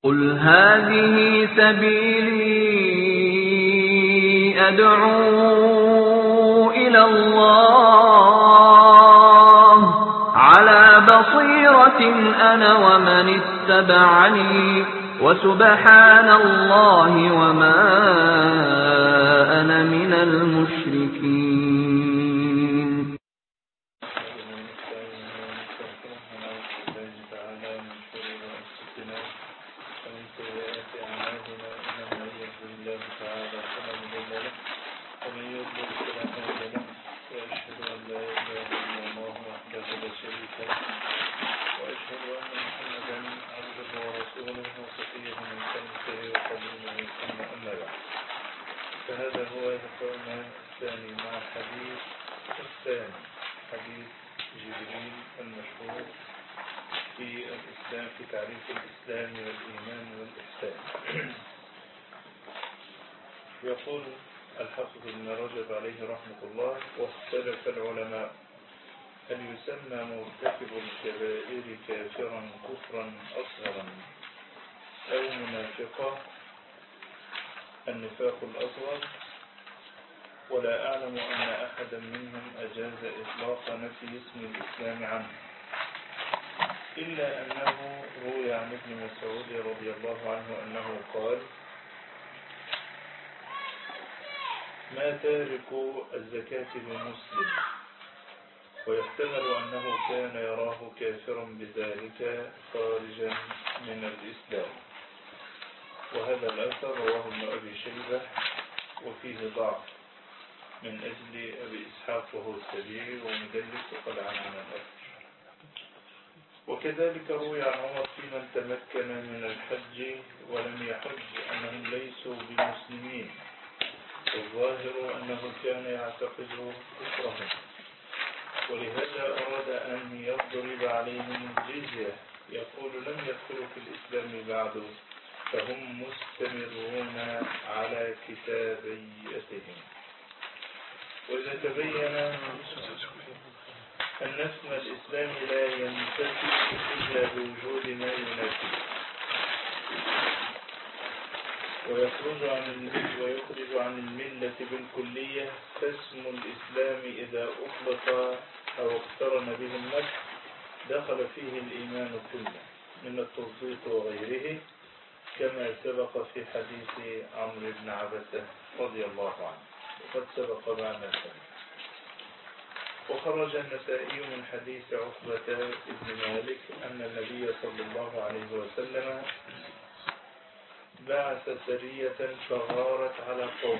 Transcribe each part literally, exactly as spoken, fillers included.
قل هذه سبيلي أدعو إلى الله على بصيرة أنا ومن اتبعني وسبحان الله وما أنا من المشركين. فهذا هو لقاؤنا الثاني مع الحديث الثاني، حديث جبريل المشهور في الإسلام، في تعريف الإسلام والإيمان والإحسان. يقول الحافظ ابن رجب عليه رحمة الله: واختلف العلماء هل يسمى مرتكب الكبائر كافرا كفرا أصغرا أو منافقا النفاق الأصغر، ولا أعلم أن أحدا منهم أجاز إطلاق نفي اسم الإسلام عنه، إلا أنه روي عن ابن مسعود رضي الله عنه أنه قال: ما تارك الزكاة بمسلم، ويحتمل أنه كان يراه كافرا بذلك خارجا من الإسلام. وهذا الأثر رواه ابن أبي شيبة وفيه ضعف من أجل أبي إسحاق وهو السبيعي ومدلس وقد عن عن الأثر. وكذلك روي عن عمر في من تمكن من الحج ولم يحج أنهم ليسوا بمسلمين، والظاهر أنه كان يعتقد كفرهم، ولهذا أراد أن يضرب عليهم الجزية، يقول لم يدخلوا في الإسلام بعد، فهم مستمرون على كتابيتهم. وإذا تبين أن اسم الإسلام لا ينتفي إلا بوجود ما ينافيه ويخرج عن الملة ويخرج عن الملة بالكلية، فاسم الإسلام إذا أطلق أو اقترن به النفي دخل فيه الإيمان كله من التصديق وغيره، كما سبق في حديث عمرو بن عبسة رضي الله عنه وقد سبق معنا ذلك. وخرج النسائي من حديث عقبة بن مالك أن النبي صلى الله عليه وسلم بعث سرية فغارت على قوم،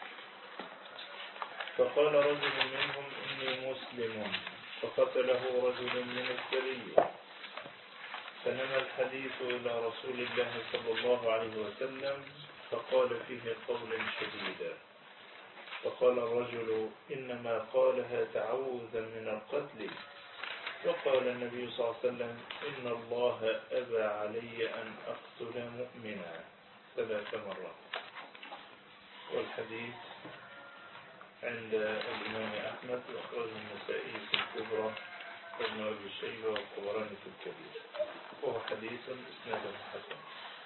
فقال رجل منهم إني مسلم، فقتله رجل من السرية، فنمى الحديث إلى رسول الله صلى الله عليه وسلم فقال فيه قولا شديدا، فقال الرجل إنما قالها تعوذا من القتل، وقال النبي صلى الله عليه وسلم إن الله أبى علي أن أقتل مؤمنا ثلاث مرات. والحديث عند الإمام أحمد وأخرجه النسائي في الكبرى وابن أبي شيبة والطبراني في الكبير، وهو حديث إسناده حسن.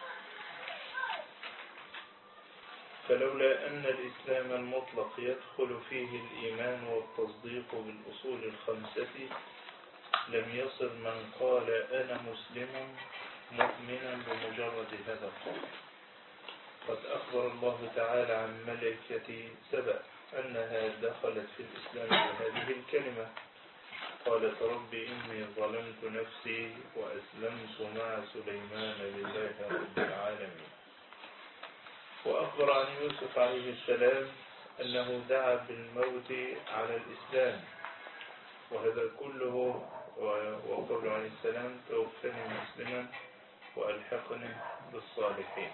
فلولا أن الإسلام المطلق يدخل فيه الإيمان والتصديق بالأصول الخمسة لم يصل من قال أنا مسلم مؤمنا بمجرد هذا القول. قد أخبر الله تعالى عن ملائكة سبأ أنها دخلت في الإسلام بهذه الكلمة، قالت رب إني ظلمت نفسي وأسلمت مع سليمان لله رب العالمين. وأخبر عن يوسف عليه السلام أنه دعا بالموت على الإسلام، وهذا كله وقول عليه السلام توفني مسلما وألحقني بالصالحين.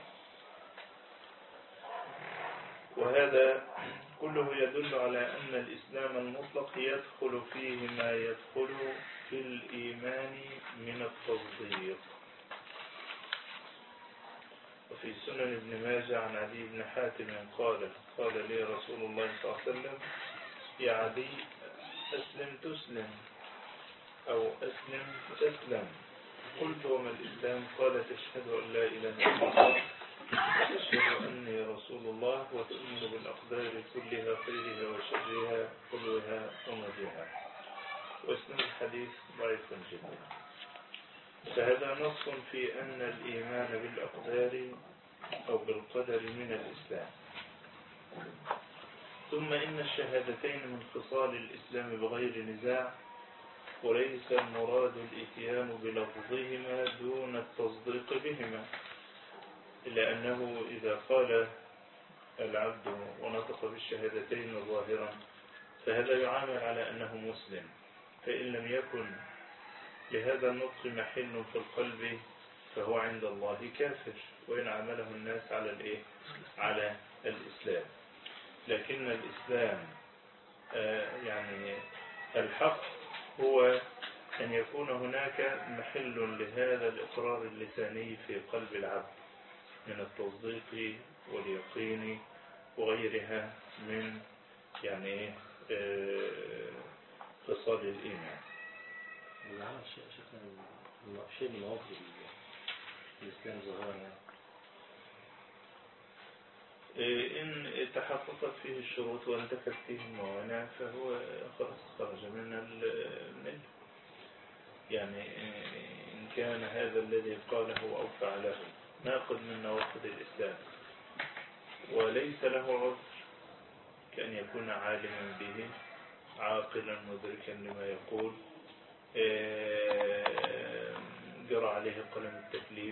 وهذا كله يدل على أن الإسلام المطلق يدخل فيه ما يدخل في الإيمان من التصديق. وفي سنن ابن ماجه عن عدي بن حاتم قال قال لي رسول الله صلى الله عليه وسلم يا عدي أسلم تسلم أو أسلم تسلم، قلت وما الإسلام؟ قال تشهد أن لا إله إلا الله وتشهد أني رسول الله وتؤمن بالأقدار كلها خيرها وشرها حلوها ومرها. واسم الحديث ضعيف جدا. فهذا نص في أن الإيمان بالأقدار أو بالقدر من الإسلام. ثم إن الشهادتين من خصال الإسلام بغير نزاع، وليس المراد الإتيان بلفظهما دون التصديق بهما، إلا أنه إذا قال العبد ونطق بالشهادتين ظاهرا فهذا يعامل على أنه مسلم، فإن لم يكن لهذا النطق محل في القلب فهو عند الله كافر، وإن عمله الناس على الإيه؟ على الإسلام. لكن الإسلام آه يعني الحق هو أن يكون هناك محل لهذا الإقرار اللساني في قلب العبد من التصديق واليقين وغيرها من يعني آه خصال الإيمان. العمل شيء من مواقف الإسلام ظهرنا إن تحققت فيه الشروط وانتفت فيه الموانع فهو خلاص خرج من الملة. يعني إن كان هذا الذي قاله أو فعله ناقض من نواقض الإسلام وليس له عذر كأن يكون عالما به عاقلا مدركا لما يقول، جرى عليه قلم التكليف،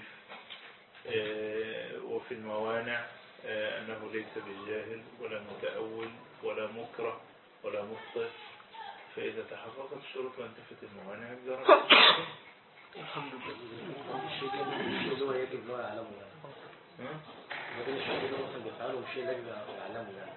وفي الموانع أنه ليس بالجاهل ولا متأول ولا مكره ولا مخطئ، فإذا تحققت الشروط وانتفت الموانع جرى الحمد لله. الشيء اللي هو يجب له يعلمه يعني لكن الشيء اللي هو مثلا بيفعله الشيء اللي يجب يعلمه يعني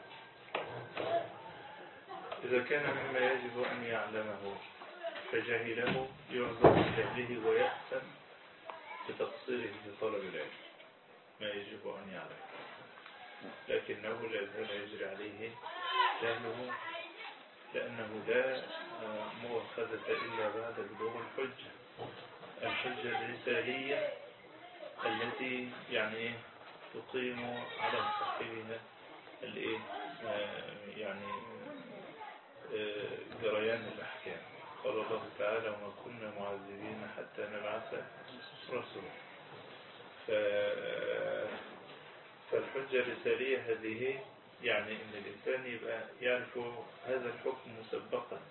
إذا كان مما يجب أن يعلمه فجاهله يعذر بجهله ويحسن بتقصيره في طلب العلم ما يجب أن يعلم، لكنه لا يزال يجري عليه جهله لأنه لا مؤخذة إلا بعد بلوغ الحجة الحجة الرسالية التي يعني تقيم على صاحبها الايه يعني جريان الأحكام. قال الله تعالى وما كنا معذبين حتى نبعث رسولا. فالحجة الرسالية هذه يعني ان الإنسان يبقى يعرف هذا الحكم مسبقا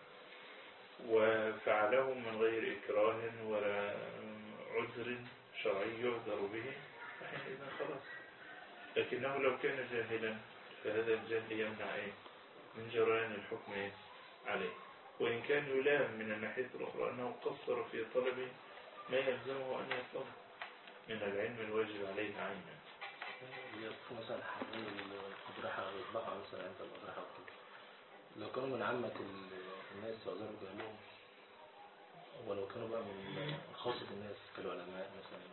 وفعله من غير إكراه ولا عذر شرعي يعذر به فحينئذ خلاص. لكنه لو كان جاهلا فهذا الجهل يمنع ايه من جريان الحكم ايه عليه، وإن كان يلام من الناحية الأخرى أنه قصر في طلب ما يلزمه أن يطلب من العلم الواجب عليه عينا. يذكر مثلا حوالي الأضرحة والإصباح مثلا عند الأضرحة وكده لو كانوا من عامة الناس وأزاروا جهلهم ولو كانوا بقى من خاصة الناس كالعلماء مثلا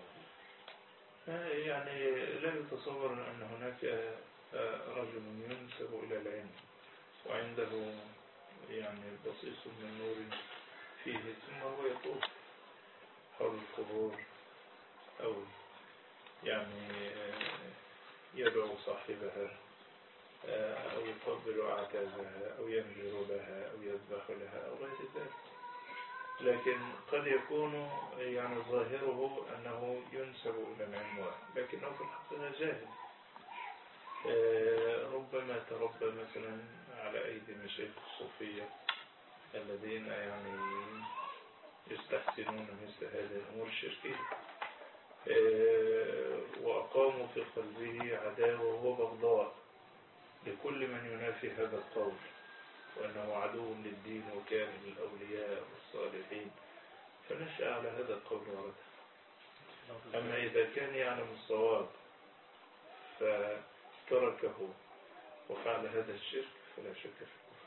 يعني لا يتصور أن هناك رجل ينسب إلى العلم وعنده يعني بصيص من نور فيه ثم هو يطوف حول القبور أو يعني يدعو صاحبها أو يقبل أعتابها أو ينذر لها أو يذبح لها أو غير ذلك، لكن قد يكون يعني ظاهره أنه ينسب إلى العلم لكنه في الحقيقة جاهل. ربما تربى مثلا على أيدي مشايخ الصوفية الذين يعني يستحسنون مثل هذه الأمور الشركية وأقاموا في قلبه عداوة وبغضاء لكل من ينافي هذا القول وأنه عدو للدين وكامل الأولياء والصالحين، فنشأ على هذا القول ورده. أما إذا كان يعلم الصواب فتركه وفعل هذا الشرك فلا شك في الكفر.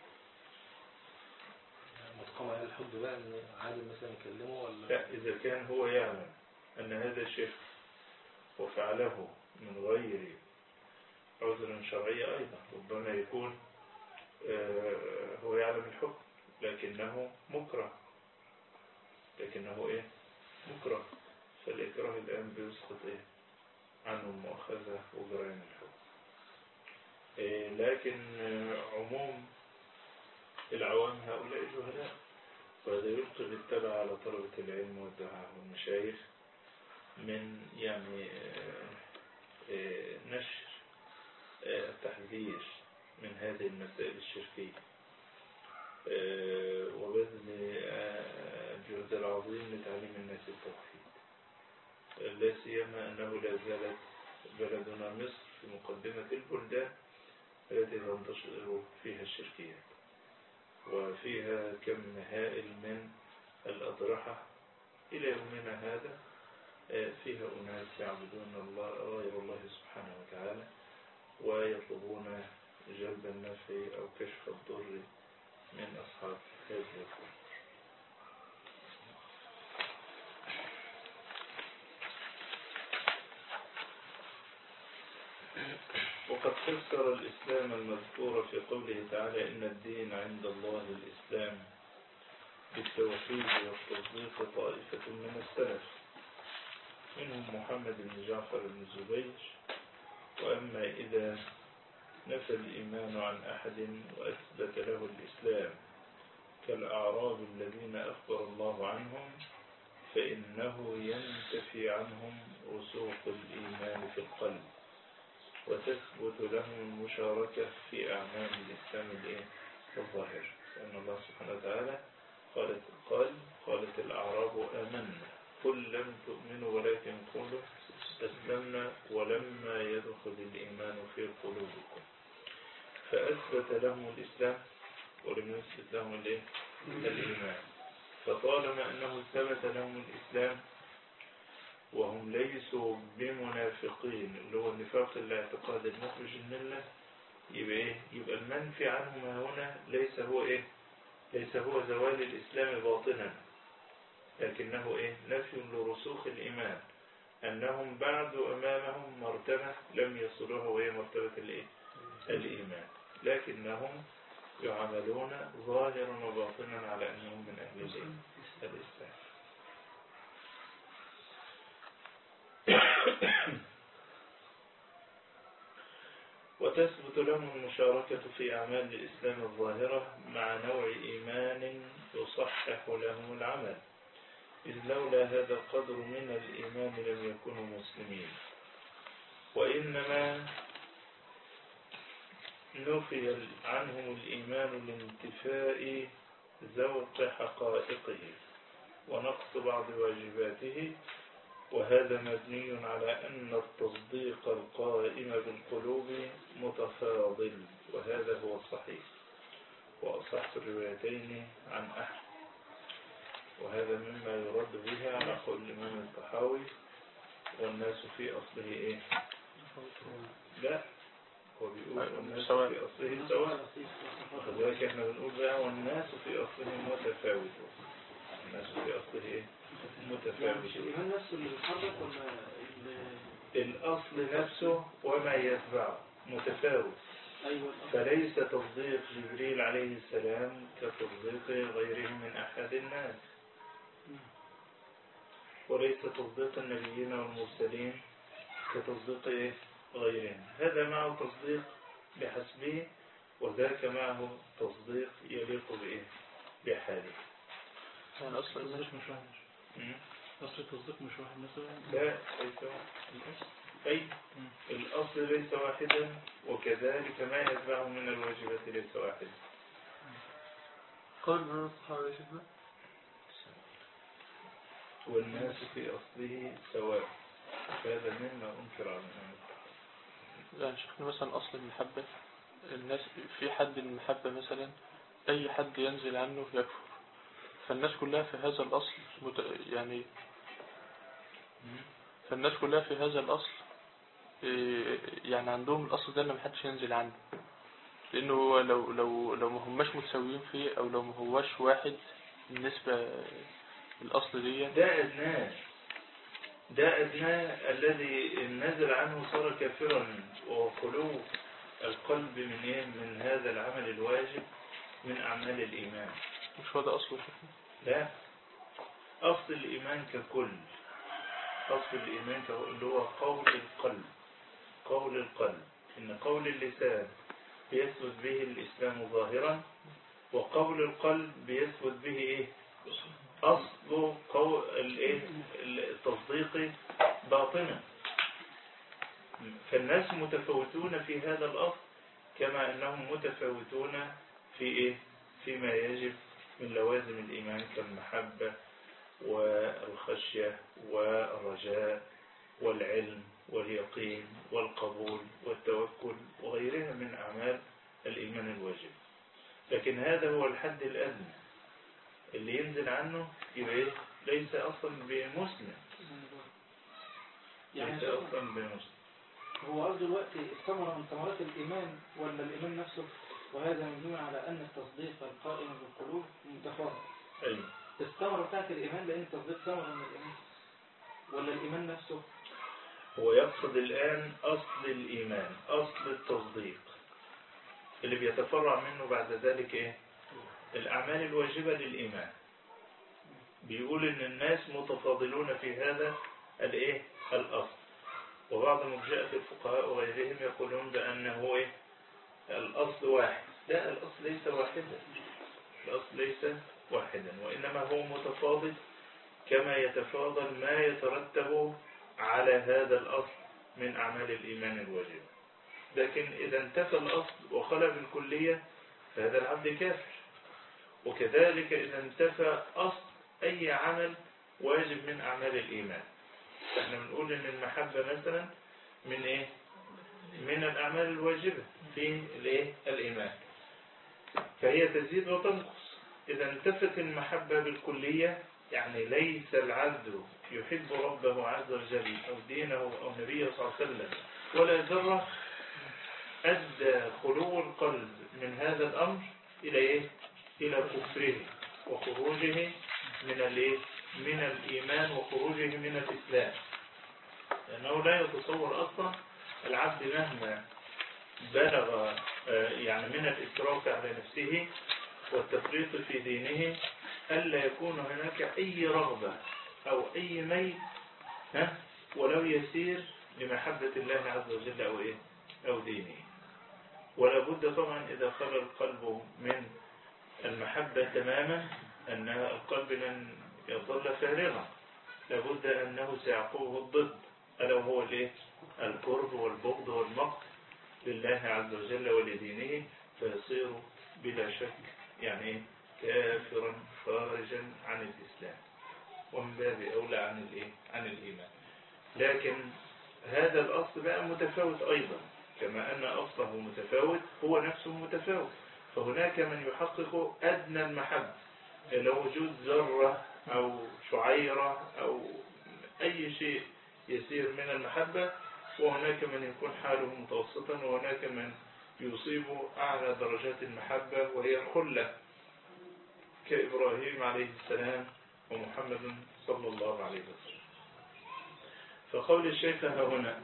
متقام على الحد بقى أن عادل مثلا يكلمه ولا لا، إذا كان هو يعلم أن هذا شرك وفعله من غير عذر شرعي أيضا ربما يكون هو يعلم الحكم لكنه مكره لكنه إيه مكره، فالإكراه الآن بيسقط إيه عنه المؤاخذة وجريان الحكم. إيه لكن عموم العوام هؤلاء جهلاء، وهذا يلقي بالتبع على طلبة العلم والدعاء والمشايخ من يعني نشر التحذير من هذه المسائل الشركية، وبذل الجهد العظيم لتعليم الناس التوحيد، لا سيما أنه لا زالت بلدنا مصر في مقدمة البلدان التي تنتشر فيها الشركيات، وفيها كم هائل من الأضرحة إلى يومنا هذا، فيها أناس يعبدون الله غير الله سبحانه وتعالى ويطلبون جلب النفع أو كشف الضر من أصحاب هذه القبور. وقد فسر الإسلام المذكور في قوله تعالى إن الدين عند الله الإسلام بالتوحيد والتصديق طائفة من السلف، منهم محمد بن جعفر بن الزبير. وأما إذا نفى الإيمان عن أحد وأثبت له الإسلام كالأعراب الذين أخبر الله عنهم فإنه ينتفي عنهم رسوخ الإيمان في القلب، وتثبت لهم المشاركة في أعمال الإسلام الظاهر، لأن الله سبحانه وتعالى قالت قال قالت الأعراب آمنا قل لم تؤمنوا ولكن قولوا أسلمنا ولما يدخل الإيمان في قلوبكم، فأثبت لهم الإسلام ولم يثبت لهم الإيمان. فطالما أنه ثبت لهم الإسلام وهم ليسوا بمنافقين اللي هو النفاق الاعتقاد المخرج الملة، يبقى إيه؟ يبقى المنفي عنهم هنا ليس هو إيه؟ ليس هو زوال الإسلام باطنا، لكنه إيه؟ نفي لرسوخ الإيمان، أنهم بعد أمامهم مرتبة لم يصلوها وهي مرتبة الإيه؟ الإيمان، لكنهم يعاملون ظاهرا وباطنا على أنهم من أهل الإسلام. وتثبت لهم المشاركة في أعمال الإسلام الظاهرة مع نوع إيمان يصحح لهم العمل، إذ لولا هذا القدر من الإيمان لم يكونوا مسلمين، وإنما نفي عنهم الإيمان لانتفاء ذوق حقائقه ونقص بعض واجباته، وهذا مبني على أن التصديق القائم بالقلوب متفاضل، وهذا هو الصحيح وأصح الروايتين عن أحد، وهذا مما يرد به على قول الإمام الطحاوي والناس في أصله إيه؟ لا، هو بيقول والناس في أصله سواء، وذلك احنا بنقول بقى والناس في أصله متفاوت، الناس في أصله إيه؟ متفاوت. الأصل نفسه وما يتبعه متفاوت، فليس تصديق جبريل عليه السلام كتصديق غيره من أحد الناس، وليس تصديق النبيين والمرسلين كتصديق غيرهم، هذا معه تصديق بحسبه وذاك معه تصديق يليق بإيه؟ بحاله. يعني أصل التصديق مش واحد، أصل التصديق مش واحد مثلا؟ لا ليس واحد، أي الأصل ليس واحدا، وكذلك ما يتبعه من الواجبات ليس واحدا. قال من الصحابة يا شيخنا والناس في أصله سواء، هذا مما أنكر على الناس. يعني شيخنا مثلا أصل المحبة، الناس في حد المحبة مثلا أي حد ينزل عنه يكفر، فالناس كلها في هذا الأصل مت... يعني فالناس كلها في هذا الأصل يعني عندهم الأصل ده اللي محدش ينزل عنه، لأنه لو لو لو ما هماش متساويين فيه أو لو ما هواش واحد بالنسبة للأصل دي، ده أدناه ده أدناه الذي نزل عنه صار كافرا، وخلو القلب من إيه؟ من هذا العمل الواجب من أعمال الإيمان. مش هو ده أصله؟ لا، أصل الإيمان ككل، أصل الإيمان اللي هو قول القلب، قول القلب إن قول اللسان بيثبت به الإسلام ظاهرا، وقول القلب بيثبت به إيه؟ أصل قول التصديق باطنا. فالناس متفاوتون في هذا الأصل كما أنهم متفاوتون في إيه؟ فيما يجب من لوازم الإيمان كالمحبة والخشية والرجاء والعلم واليقين والقبول والتوكل وغيرها من أعمال الإيمان الواجب. لكن هذا هو الحد الأدنى اللي ينزل عنه يبقى ليس أصلا بمسلم، ليس أصلا بمسلم. هو أرجو الوقت الثمرة من ثمرات الإيمان ولا الإيمان نفسه؟ وهذا مبني على أن التصديق القائم بالقلوب متفاضل. أيوة. الثمرة بتاعت الإيمان لأن التصديق ثمرة من الإيمان ولا الإيمان نفسه؟ هو يقصد الآن أصل الإيمان، أصل التصديق اللي بيتفرع منه بعد ذلك إيه؟ الأعمال الواجبة للإيمان. بيقول إن الناس متفاضلون في هذا الإيه؟ الأصل. وبعض مرجئة الفقهاء وغيرهم يقولون بأنه إيه؟ الأصل واحد. لا، الأصل ليس واحدا، الأصل ليس واحدا، وإنما هو متفاضل كما يتفاضل ما يترتب على هذا الأصل من أعمال الإيمان الواجبة. لكن إذا انتفى الأصل وخلى بالكلية فهذا العبد كافر. وكذلك إذا انتفى أصل أي عمل واجب من أعمال الإيمان. احنا بنقول إن المحبة مثلا من إيه؟ من الأعمال الواجبة في الإيه؟ الإيمان، فهي تزيد وتنقص. إذا انتفت المحبة بالكلية يعني ليس العبد يحب ربه عز وجل أو دينه أو نبيه صلى الله عليه وسلم ولا ذرة، أدى خلو القلب من هذا الأمر إلى إيه؟ إلى كفره وخروجه من الإيه؟ من الإيمان وخروجه من الإسلام. لأنه لا يتصور أصلا العبد مهما بلغ يعني من الإسراف على نفسه والتفريط في دينه ألا يكون هناك أي رغبة أو أي ميل ها ولو يسير لمحبة الله عز وجل أو إيه؟ أو دينه. ولا بد طبعا إذا خلى القلب من المحبة تماما أن القلب لن يظل فارغا، لابد أنه سيعقوه الضد ألا وهو الإيه؟ الكره والبغض والمقت لله عز وجل ولدينه، فيصير بلا شك يعني كافرا خارجا عن الإسلام ومن باب أولى عن الإيه؟ عن الإيمان. لكن هذا الأصل بقى متفاوت أيضا، كما أن أصله متفاوت هو نفسه متفاوت. فهناك من يحقق أدنى المحبة لو وجود ذرة أو شعيرة أو أي شيء يسير من المحبة، وهناك من يكون حاله متوسطا، وهناك من يصيب أعلى درجات المحبة وهي الخلة كإبراهيم عليه السلام ومحمد صلى الله عليه وسلم. فقول الشيخ هنا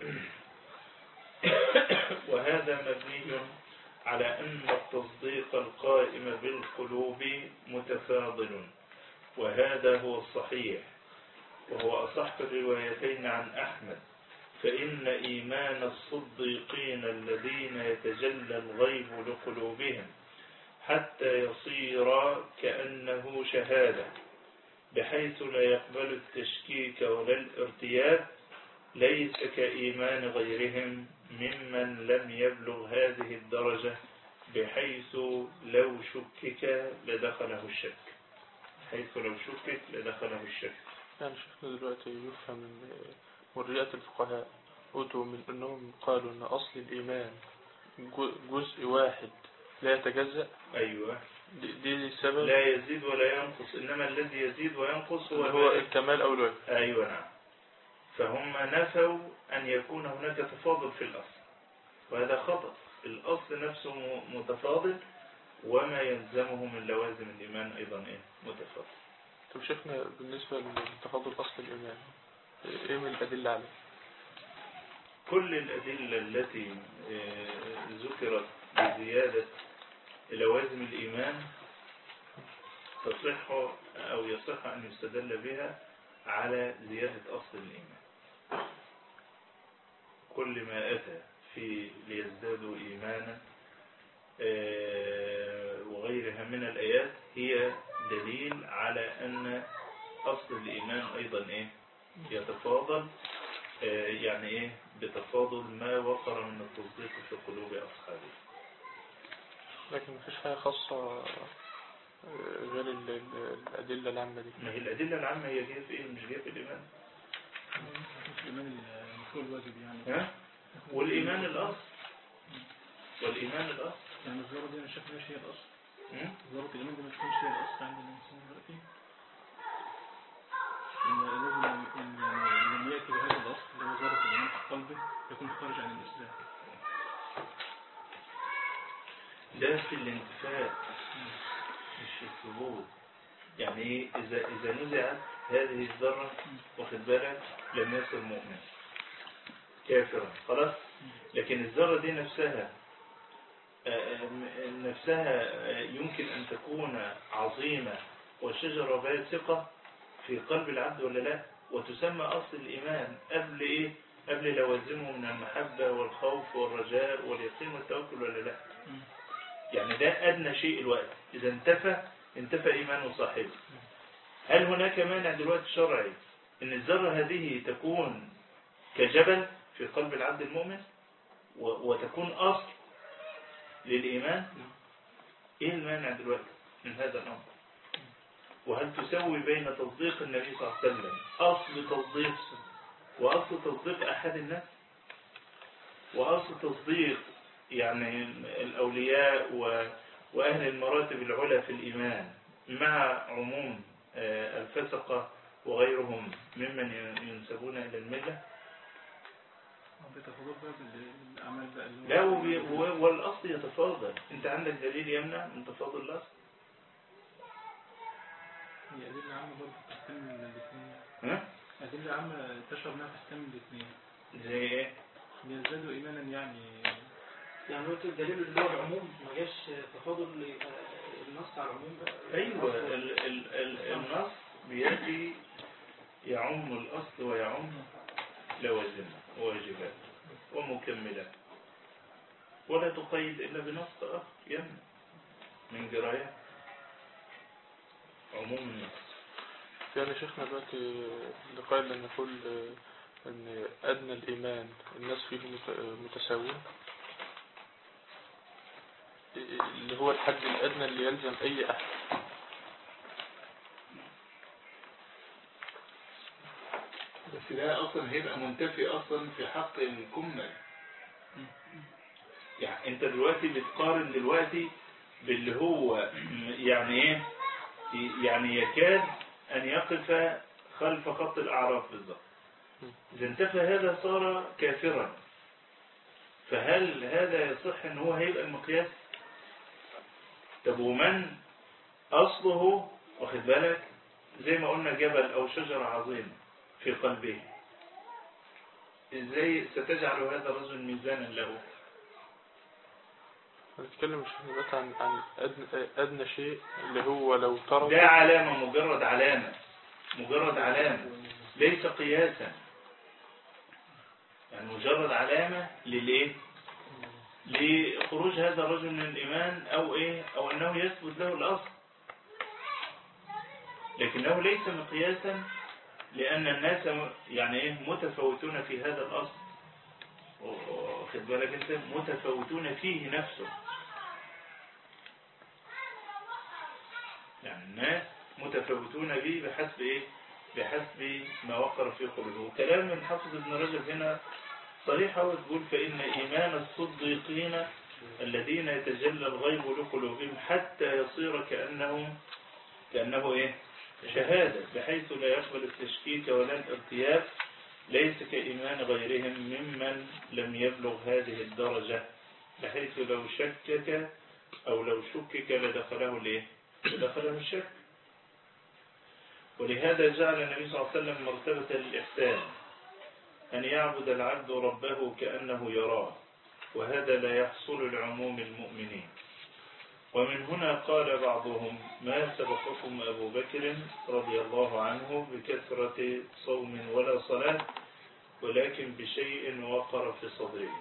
وهذا مبني على أن التصديق القائم بالقلوب متفاضل، وهذا هو الصحيح وهو أصح الروايتين عن أحمد. فإن إيمان الصديقين الذين يتجلى الغيب لقلوبهم حتى يصير كأنه شهادة بحيث لا يقبل التشكيك ولا الارتياب ليس كإيمان غيرهم ممن لم يبلغ هذه الدرجة بحيث لو شكك لدخله الشك حيث لو شكك لدخله الشك. يعني شفنا دلوقتي يفهم من مرجئة الفقهاء أتوا من أنهم قالوا أن أصل الإيمان جزء واحد لا يتجزأ. أيوة، دي, دي سبب لا يزيد ولا ينقص، إنما الذي يزيد وينقص هو, هو الكمال أو الوجه. أيوة نعم. فهم نفوا أن يكون هناك تفاضل في الأصل، وهذا خطأ. الأصل نفسه متفاضل وما يلزمه من لوازم الإيمان أيضا إيه؟ متفاضل. طب شفنا بالنسبة لتفاضل أصل الإيمان إيه من الأدلة عليه؟ كل الأدلة التي ذكرت بزيادة لوازم الإيمان تصح أو يصح أن يستدل بها على زيادة أصل الإيمان. كل ما أتى في ليزدادوا إيمانا وغيرها من الآيات هي دليل على أن أصل الإيمان أيضا إيه يتفاضل، يعني إيه بتفاضل ما وقر من التصديق في قلوب أصحابه. لكن مفيش حاجة خاصة غير الأدلة العامة دي. ما هي الأدلة العامة هي جاية في إيه؟ مش جاية في الإيمان. الإيمان المفروض الواجب يعني. ها؟ والإيمان الأصل. والإيمان الأصل. يعني الزارة دي أنا شايف مش هي الأصل. زارة الإيمان دي ما تكونش هي الأصل عند الإنسان دلوقتي. إن لازم لما يأتي بهذا الأصل اللي هو زارة الإيمان في قلبه يكون خارج عن الإسلام. ده في الانتفاء مش في الثبوت. يعني ايه اذا اذا نزعت هذه الذره واخد بالك لم يصير مؤمن كافرا خلاص. لكن الذره دي نفسها نفسها يمكن ان تكون عظيمه وشجره باسقه في قلب العبد ولا لا، وتسمى اصل الايمان قبل ايه قبل لوازمه من المحبه والخوف والرجاء واليقين والتوكل ولا لا. يعني ده أدنى شيء الوقت. إذا انتفى انتفى إيمان صاحبه. هل هناك مانع دلوقتي شرعي إن الذرة هذه تكون كجبل في قلب العبد المؤمن وتكون أصل للإيمان؟ إيه المانع دلوقتي من هذا الأمر؟ وهل تسوي بين تصديق النبي صلى الله عليه وسلم أصل تصديق وأصل تصديق أحد الناس وأصل تصديق يعني الأولياء وأهل المراتب العلى في الإيمان مع عموم الفسقة وغيرهم ممن ينسبون إلى الملة؟ لا والأصل يتفاضل. أنت عندك دليل يمنع من تفاضل الأصل؟ هي أدلة عامة برضه تستمل الاثنين. ها؟ أدلة عامة تشعر أنها تستمل الاثنين. زي إيه؟ يزدادوا إيمانا يعني. يعني قلت الدليل اللي هو العموم ما جاش تفاضل النص على العموم بقى. أيوة ال ال ال النص بيأتي يعم الأصل ويعم لوازمه وواجبات ومكملات ولا تقيد إلا بنص آخر يمنع من جراية عموم النص. يعني شيخنا دلوقتي اللي قال أن نقول أن أدنى الإيمان الناس فيه متساوين اللي هو الحد الأدنى اللي يلزم أي أحد. بس ده أصلا هيبقى منتفي أصلا في حق الكمل. يعني أنت دلوقتي بتقارن دلوقتي باللي هو يعني إيه يعني يكاد أن يقف خلف خط الأعراف بالضبط. إذا انتفى هذا صار كافرا. فهل هذا يصح أن هو هيبقى المقياس؟ طب ومن أصله واخد بالك زي ما قلنا جبل أو شجرة عظيمة في قلبه، إزاي ستجعل هذا الرجل ميزانا له؟ هنتكلم مش بس عن عن أدنى, أدنى شيء اللي هو لو ترك ده علامة مجرد علامة مجرد علامة ليس قياسا. يعني مجرد علامة للإيه؟ لخروج هذا الرجل من الإيمان أو إيه أو أنه يثبت له الأصل، لكنه ليس مقياسا لأن الناس يعني إيه متفاوتون في هذا الأصل. واخد بالك أنت متفاوتون فيه نفسه. يعني الناس متفاوتون به بحسب إيه بحسب ما وقر في قلوبهم. كلام من حافظ ابن رجب هنا صريحة وتقول فإن إيمان الصديقين الذين يتجلى الغيب لقلوبهم حتى يصير كأنهم كأنه إيه شهادة بحيث لا يقبل التشكيك ولا الارتياب ليس كإيمان غيرهم ممن لم يبلغ هذه الدرجة بحيث لو شكك أو لو شكك لدخله الإيه لدخله الشك. ولهذا جعل النبي صلى الله عليه وسلم مرتبة الإحسان أن يعبد العبد ربه كأنه يراه، وهذا لا يحصل لعموم المؤمنين. ومن هنا قال بعضهم ما سبقكم أبو بكر رضي الله عنه بكثرة صوم ولا صلاة ولكن بشيء وقر في صدره.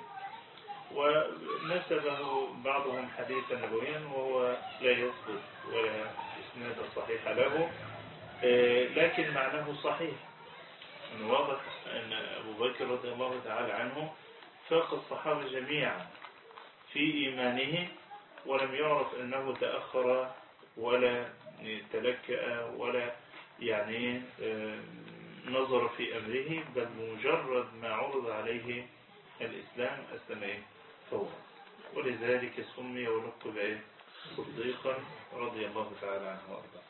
ونسبه بعضهم حديثا نبويا وهو لا يثبت ولا إسناد صحيح له، لكن معناه صحيح. من واضح أن أبو بكر رضي الله تعالى عنه فاق الصحابة جميعا في إيمانه، ولم يعرف أنه تأخر ولا تلكأ ولا يعني نظر في أمره، بل مجرد ما عرض عليه الإسلام أسلم فورا، ولذلك سمي ولقب صديقا رضي الله تعالى عنه وأرضاه.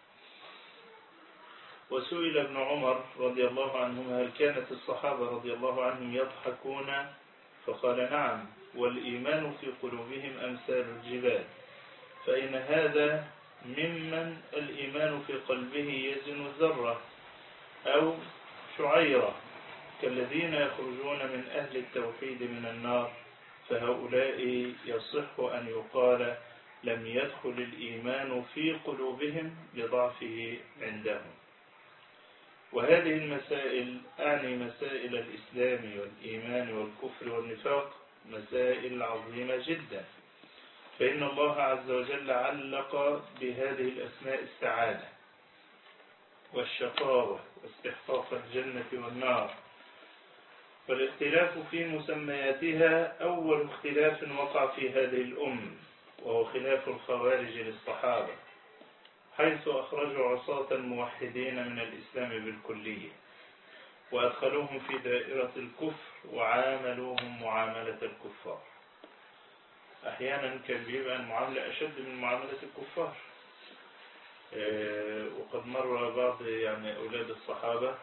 وسئل ابن عمر رضي الله عنهما هل كانت الصحابة رضي الله عنهم يضحكون؟ فقال نعم، والإيمان في قلوبهم أمثال الجبال، فإن هذا ممن الإيمان في قلبه يزن الذرة أو شعيرة، كالذين يخرجون من أهل التوحيد من النار، فهؤلاء يصح أن يقال لم يدخل الإيمان في قلوبهم لضعفه عندهم. وهذه المسائل أعني مسائل الإسلام والإيمان والكفر والنفاق مسائل عظيمة جدا، فإن الله عز وجل علق بهذه الأسماء السعادة والشقاوة واستحقاق الجنة والنار، فالاختلاف في مسمياتها أول اختلاف وقع في هذه الأمة، وهو خلاف الخوارج للصحابة، حيث أخرجوا عصاة موحدين من الإسلام بالكلية وأدخلوهم في دائرة الكفر وعاملوهم معاملة الكفار. أحيانا كان بيبقى المعاملة أشد من معاملة الكفار. أه وقد مر بعض يعني أولاد الصحابة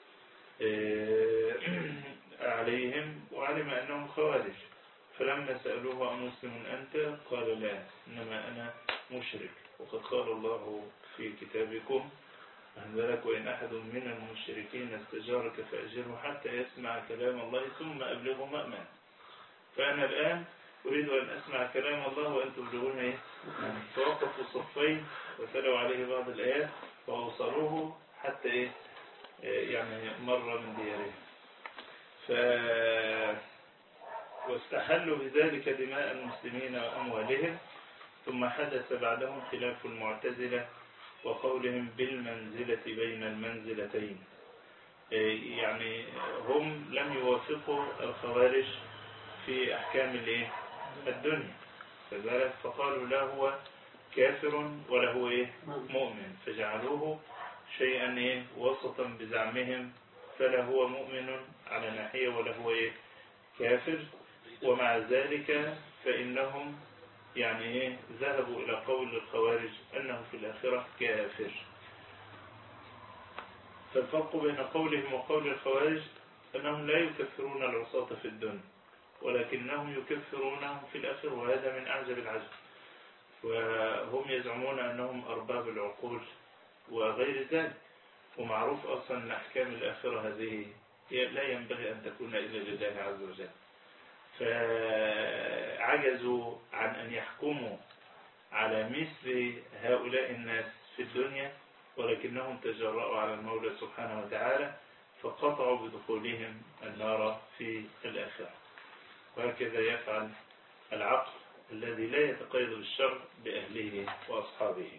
أه عليهم وعلم أنهم خوارج، فلما سألوه أمسلم أنت؟ قال لا، إنما أنا مشرك، وقد قال الله في كتابكم أهلك وإن أحد من المشركين استجارك فأجره حتى يسمع كلام الله ثم أبلغه مأمن. فأنا الآن أريد أن أسمع كلام الله وأنتم تبلغون إيه؟ فوقفوا صفين وتلوا عليه بعض الآيات وأوصلوه حتى إيه؟ يعني مر من دياره. ف... واستحلوا بذلك دماء المسلمين وأموالهم. ثم حدث بعدهم خلاف المعتزلة وقولهم بالمنزلة بين المنزلتين، يعني هم لم يوافقوا الخوارج في أحكام الدنيا، فذلك فقالوا لا هو كافر ولا هو مؤمن، فجعلوه شيئا وسطا بزعمهم، فلا هو مؤمن على ناحية ولا هو كافر. ومع ذلك فإنهم يعني ذهبوا إلى قول الخوارج أنه في الآخرة كافر. فالفرق بين قولهم وقول الخوارج أنهم لا يكفرون العصاة في الدنيا، ولكنهم يكفرونهم في الآخرة، وهذا من أعجب العجب. وهم يزعمون أنهم أرباب العقول وغير ذلك، ومعروف أصلا أن أحكام الآخرة هذه لا ينبغي أن تكون إلا لله عز وجل، فعجزوا عن أن يحكموا على مثل هؤلاء الناس في الدنيا، ولكنهم تجرؤوا على المولى سبحانه وتعالى فقطعوا بدخولهم النار في الآخرة. وهكذا يفعل العقل الذي لا يتقيد بالشر بأهله وأصحابه.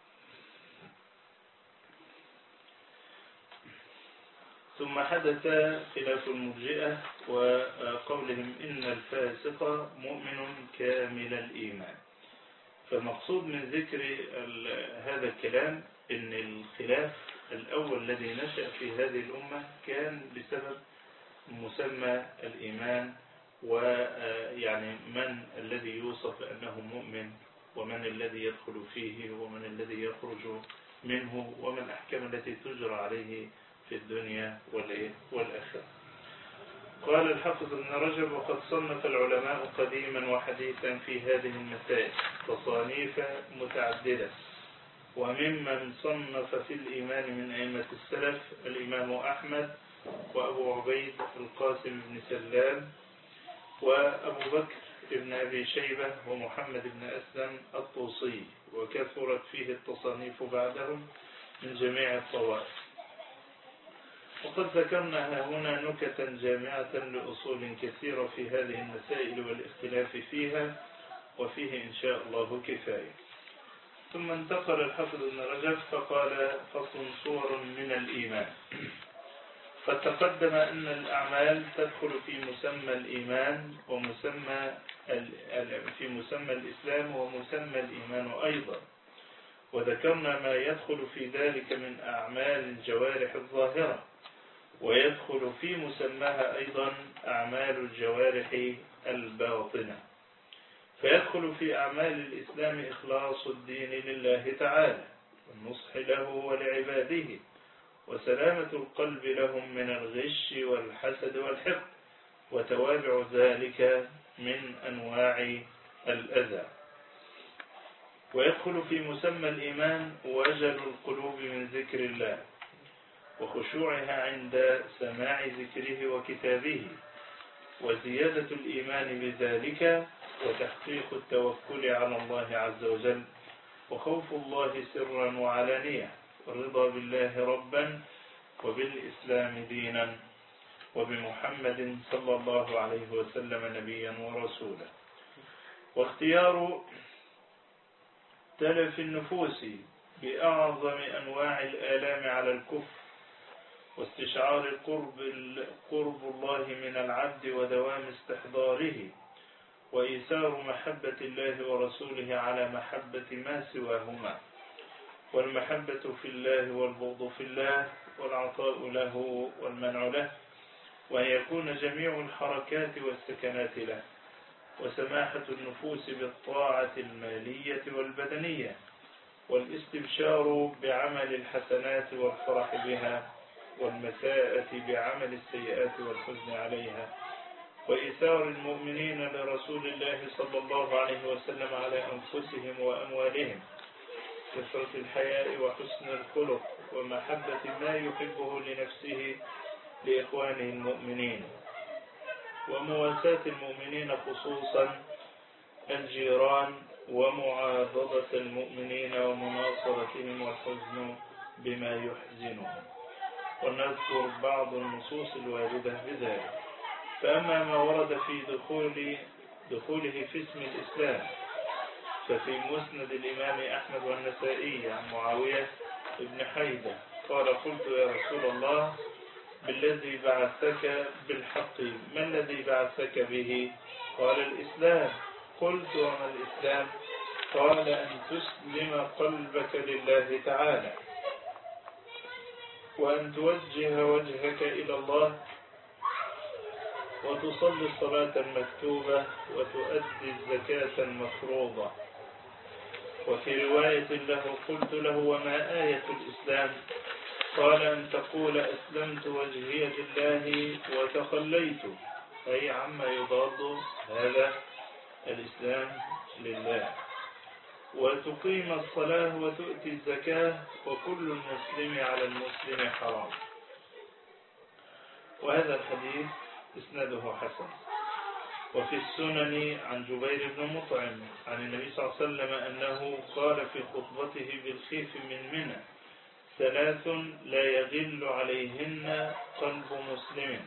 ثم حدث خلاف المرجئة وقولهم إن الفاسق مؤمن كامل الإيمان. فالمقصود من ذكر هذا الكلام إن الخلاف الأول الذي نشأ في هذه الأمة كان بسبب مسمى الإيمان، ويعني من الذي يوصف أنه مؤمن، ومن الذي يدخل فيه، ومن الذي يخرج منه، ومن الأحكام التي تجرى عليه في الدنيا والآخرة. قال الحافظ ابن رجب وقد صنف العلماء قديما وحديثا في هذه المسائل تصانيف متعددة، وممن صنف في الإيمان من أئمة السلف الإمام أحمد وأبو عبيد القاسم بن سلام وأبو بكر ابن أبي شيبة ومحمد بن أسلم الطوسي، وكثرت فيه التصانيف بعدهم من جميع الطوائف. وقد ذكرنا هنا نكتا جامعة لأصول كثيرة في هذه المسائل والاختلاف فيها، وفيه إن شاء الله كفاية. ثم انتقل الحافظ ابن رجب فقال: فصل صور من الإيمان. قد تقدم أن الأعمال تدخل في مسمى الإيمان ومسمى في مسمى الإسلام ومسمى الإيمان أيضا، وذكرنا ما يدخل في ذلك من أعمال الجوارح الظاهرة، ويدخل في مسماها أيضا أعمال الجوارح الباطنة. فيدخل في أعمال الإسلام إخلاص الدين لله تعالى والنصح له ولعباده وسلامة القلب لهم من الغش والحسد والحقد وتوابع ذلك من أنواع الأذى. ويدخل في مسمى الإيمان وجل القلوب من ذكر الله وخشوعها عند سماع ذكره وكتابه وزيادة الإيمان بذلك وتحقيق التوكل على الله عز وجل وخوف الله سرا وعلانية والرضا بالله ربا وبالإسلام دينا وبمحمد صلى الله عليه وسلم نبيا ورسولا. واختيار تلف النفوس بأعظم أنواع الآلام على الكفر واستشعار قرب, قرب الله من العبد ودوام استحضاره وإيثار محبة الله ورسوله على محبة ما سواهما والمحبة في الله والبغض في الله والعطاء له والمنع له وأن يكون جميع الحركات والسكنات له وسماحة النفوس بالطاعة المالية والبدنية والاستبشار بعمل الحسنات والفرح بها والمساءة بعمل السيئات والحزن عليها وإيثار المؤمنين لرسول الله صلى الله عليه وسلم على أنفسهم وأموالهم كثرة الحياء وحسن الخلق ومحبة ما يحبه لنفسه لإخوانه المؤمنين ومواساة المؤمنين خصوصا الجيران ومعاضدة المؤمنين ومناصرتهم والحزن بما يحزنهم. ونذكر بعض النصوص الواردة بذلك. فأما ما ورد في دخول دخوله في اسم الإسلام ففي مسند الإمام أحمد والنسائي عن معاوية بن حيدة قال: قلت يا رسول الله بالذي بعثك بالحق ما الذي بعثك به؟ قال: الإسلام. قلت: وما الإسلام؟ قال: أن تسلم قلبك لله تعالى وأن توجه وجهك إلى الله وتصلي الصلاة المكتوبة وتؤدي الزكاة المفروضة. وفي رواية له قلت له: وما آية الإسلام؟ قال: أن تقول أسلمت وجهي لله وتخليت، أي عما يضاد هذا الإسلام لله، وتقيم الصلاة وتؤتي الزكاة وكل المسلم على المسلم حرام. وهذا الحديث إسناده حسن. وفي السنن عن جبير بن مطعم عن النبي صلى الله عليه وسلم أنه قال في خطبته بالخيف من منى: ثلاث لا يغل عليهن قلب مسلم،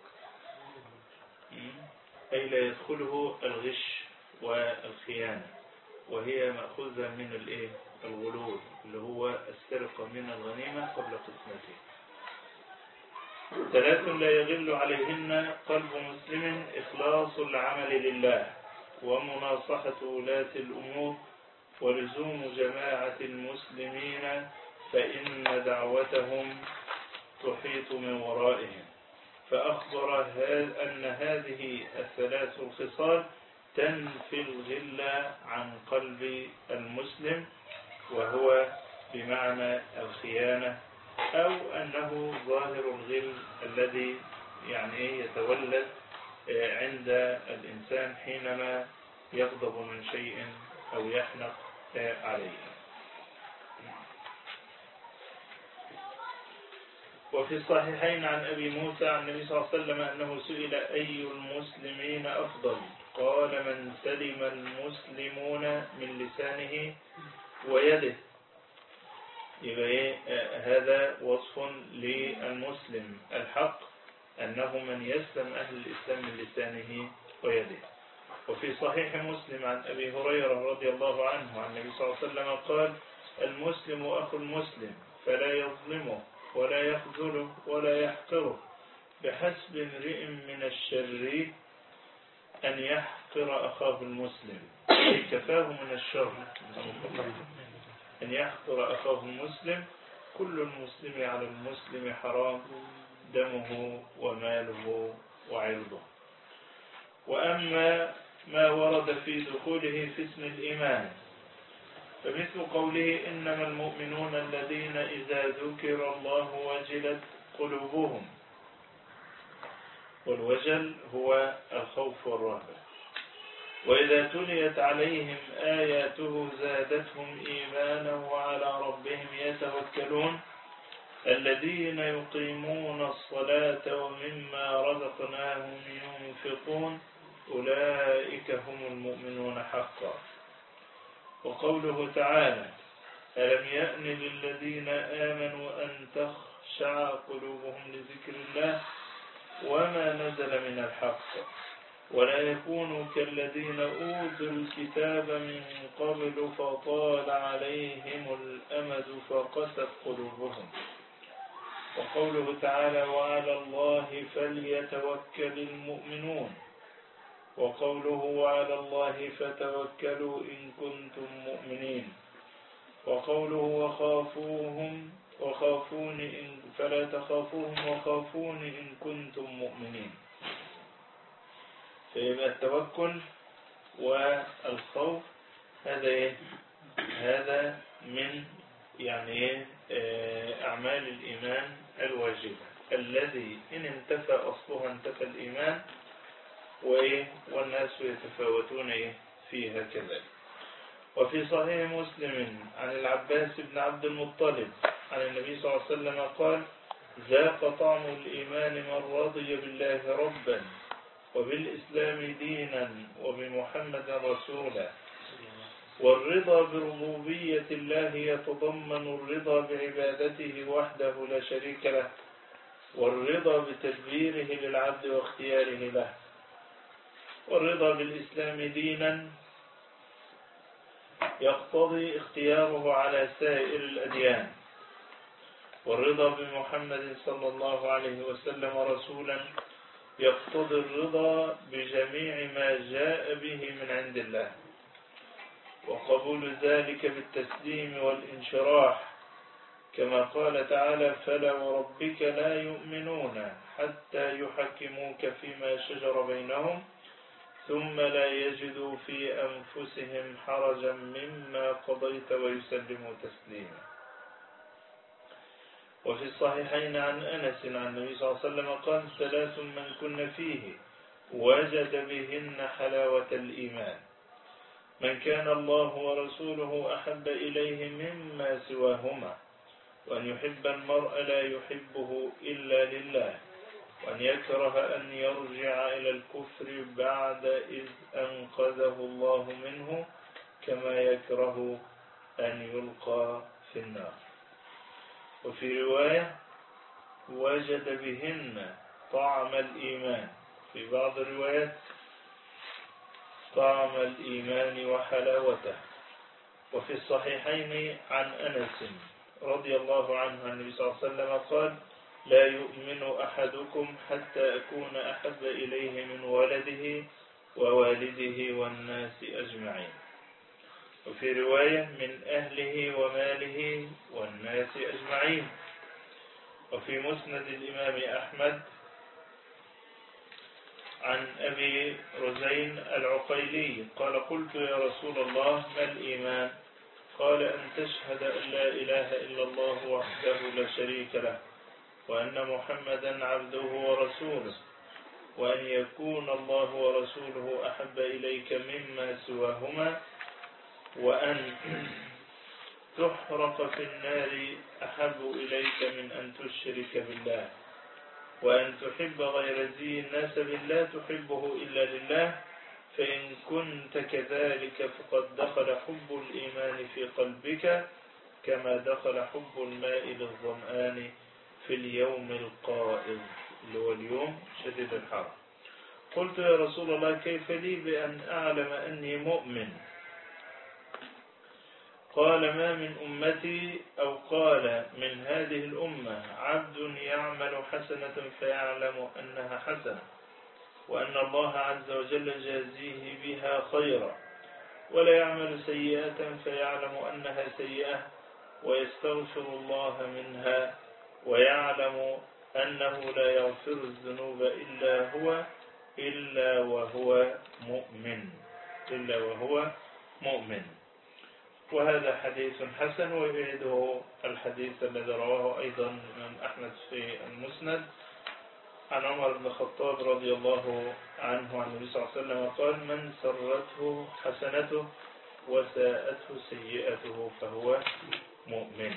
أي لا يدخله الغش والخيانة، وهي مأخوذة من الايه الغلول اللي هو السرقة من الغنيمة قبل قسمته. ثلاث لا يغل عليهن قلب مسلم: إخلاص العمل لله ومناصحة ولاة الأمور ولزوم جماعة المسلمين فإن دعوتهم تحيط من ورائهم. فأخبر أن هذه الثلاث الخصال تنفي الغل عن قلب المسلم، وهو بمعنى الخيانة، أو أنه ظاهر الغل الذي يعني يتولد عند الإنسان حينما يغضب من شيء أو يحنق عليه. وفي الصحيحين عن أبي موسى عن النبي صلى الله عليه وسلم أنه سئل: أي المسلمين أفضل؟ قال: من من سلم المسلمون من لسانه ويده. يبقى هذا وصف للمسلم الحق أنه من يسلم أهل الإسلام من لسانه ويده. وفي صحيح مسلم عن أبي هريرة رضي الله عنه عن النبي صلى الله عليه وسلم قال: المسلم أخو المسلم فلا يظلمه ولا يخذله ولا يحقره، بحسب امرئ من الشر أن يحقر أخاه المسلم، أي كفاه من الشر أن يحقر أخاه المسلم. كل المسلم على المسلم حرام، دمه وماله وعرضه. وأما ما ورد في دخوله في اسم الإيمان فمثل قوله: إنما المؤمنون الذين إذا ذكر الله وجلت قلوبهم. والوجل هو الخوف والرهبة. وإذا تليت عليهم آياته زادتهم إيمانا وعلى ربهم يتوكلون. الذين يقيمون الصلاة ومما رزقناهم ينفقون أولئك هم المؤمنون حقا. وقوله تعالى: ألم يأن للذين آمنوا أن تخشع قلوبهم لذكر الله وما نزل من الحق ولا يكونوا كالذين أوتوا الكتاب من قبل فطال عليهم الأمد فقست قلوبهم. وقوله تعالى: وعلى الله فليتوكل المؤمنون. وقوله: وعلى الله فتوكلوا إن كنتم مؤمنين. وقوله: وخافوهم وخافون إن فلا تخافوهم وخافون إن كنتم مؤمنين. فيبقى التوكل والخوف هذا إيه؟ هذا من يعني أعمال الإيمان الواجبة الذي إن انتفى أصلها انتفى الإيمان، والناس يتفاوتون فيها كذلك. وفي صحيح مسلم عن العباس بن عبد المطلب عن النبي صلى الله عليه وسلم قال: ذاق طعم الإيمان من رضي بالله ربا وبالإسلام دينا وبمحمد رسولا. والرضا بربوبية الله يتضمن الرضا بعبادته وحده لا شريك له، والرضا بتدبيره للعبد واختياره له. والرضا بالإسلام دينا يقتضي اختياره على سائر الأديان. والرضا بمحمد صلى الله عليه وسلم رسولا يقتضي الرضا بجميع ما جاء به من عند الله، وقبول ذلك بالتسليم والانشراح، كما قال تعالى: فلا وربك لا يؤمنون حتى يحكموك فيما شجر بينهم ثم لا يجدوا في أنفسهم حرجا مما قضيت ويسلموا تسليما. وفي الصحيحين عن أنس عن النبي صلى الله عليه وسلم قال: ثلاث من كن فيه وجد بهن حلاوة الإيمان: من كان الله ورسوله أحب إليه مما سواهما، وأن يحب المرء لا يحبه إلا لله، وأن يكره أن يرجع إلى الكفر بعد إذ أنقذه الله منه، كما يكره أن يلقى في النار. وفي رواية: وجد بهن طعم الإيمان. في بعض الروايات: طعم الإيمان وحلاوته. وفي الصحيحين عن أنس رضي الله عنه عن النبي صلى الله عليه وسلم قال: لا يؤمن أحدكم حتى أكون أحب إليه من ولده ووالده والناس أجمعين. وفي رواية: من أهله وماله والناس أجمعين. وفي مسند الإمام أحمد عن أبي رزين العقيلي قال: قلت يا رسول الله ما الإيمان؟ قال: أن تشهد أن لا إله إلا الله وحده لا شريك له، وأن محمدا عبده ورسوله، وأن يكون الله ورسوله أحب إليك مما سواهما، وأن تحرق في النار أحب إليك من أن تشرك بالله، وأن تحب غير ذي الناس بالله تحبه إلا لله، فإن كنت كذلك فقد دخل حب الإيمان في قلبك كما دخل حب الماء للظمآن في اليوم القائض، اللي هو اليوم شديد الحر. قلت يا رسول الله كيف لي بأن أعلم أني مؤمن؟ قال ما من أمتي أو قال من هذه الأمة عبد يعمل حسنة فيعلم أنها حسنة وأن الله عز وجل جازيه بها خيرا، ولا يعمل سيئة فيعلم أنها سيئة ويستغفر الله منها ويعلم أنه لا يغفر الذنوب إلا هو إلا وهو مؤمن إلا وهو مؤمن. وهذا حديث حسن، ويؤيده الحديث الذي رواه أيضا من أحمد في المسند عن عمر بن الخطاب رضي الله عنه عن النبي صلى الله عليه وسلم قال من سرته حسنته وساءته سيئته فهو مؤمن.